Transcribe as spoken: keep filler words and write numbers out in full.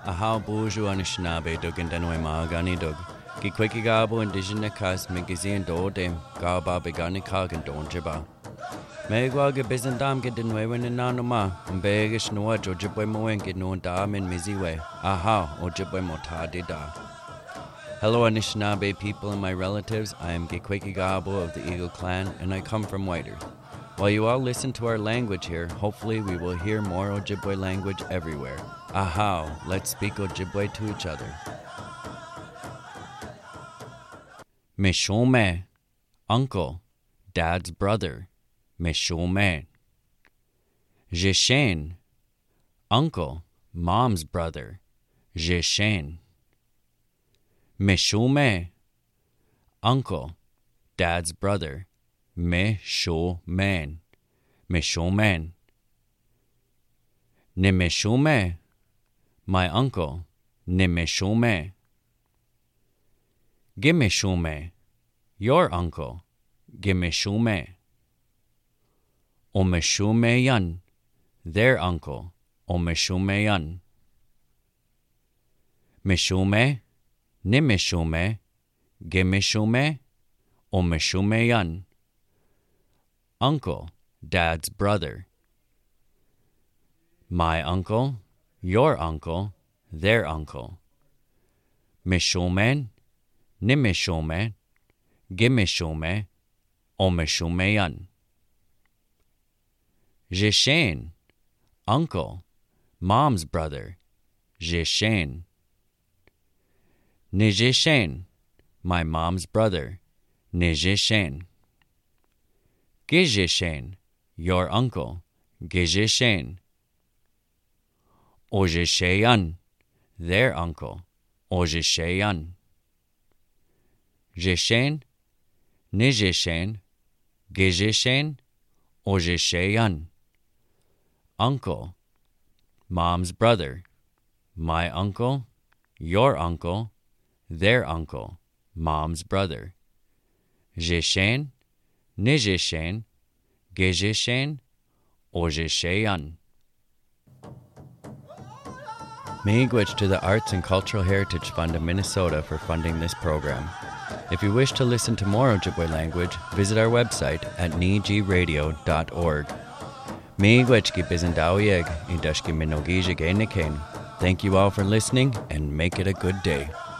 Aha buju Anishinaabe dug and denwe maagani dug. Gi quickie gabo indigenous cas migizi and do dem, gaba begani cog and don jibba. Megwa ge bizandam get dinwe when in nanoma, and begish noa jojibwe moen get no dam in miziwe. Aha, ojibwe mota de da. Hello Anishinaabe people and my relatives, I am Gikweki Gabo of the Eagle Clan and I come from White Earth. While you all listen to our language here, hopefully we will hear more Ojibwe language everywhere. Aha, let's speak Ojibwe to each other. Mishome, uncle, dad's brother. Mishome. Jishen, uncle, mom's brother. Jishen. Mishome, uncle, dad's brother. Mishomen. Mishomen. Nimishome, my uncle. Nimishome. Gimishome, your uncle. Gimishome. Omishomeyan, their uncle. Omishomeyan. Mishome, Nimishome, Gimishome, Omishomeyan. Uncle, dad's brother. My uncle, your uncle, their uncle. Mishomen, Nimishome, Gimishome, Omishomeyan. Jishen, uncle, mom's brother. Jishen. Nijishen, my mom's brother. Nijishen. Gijishen, your uncle. Gijishen. Ojisheyan, their uncle. Ojisheyan. Jishen, Nijishen, Gijishen, Ojisheyan. Uncle, mom's brother. My uncle, your uncle, their uncle, mom's brother. Jishen, Nijishen, Gijishen, Ojisheyan. Miigwech to the Arts and Cultural Heritage Fund of Minnesota for funding this program. If you wish to listen to more Ojibwe language, visit our website at niji radio dot org. Miigwech ki bizendawieg, idashki minogijig enikain. Thank you all for listening and make it a good day.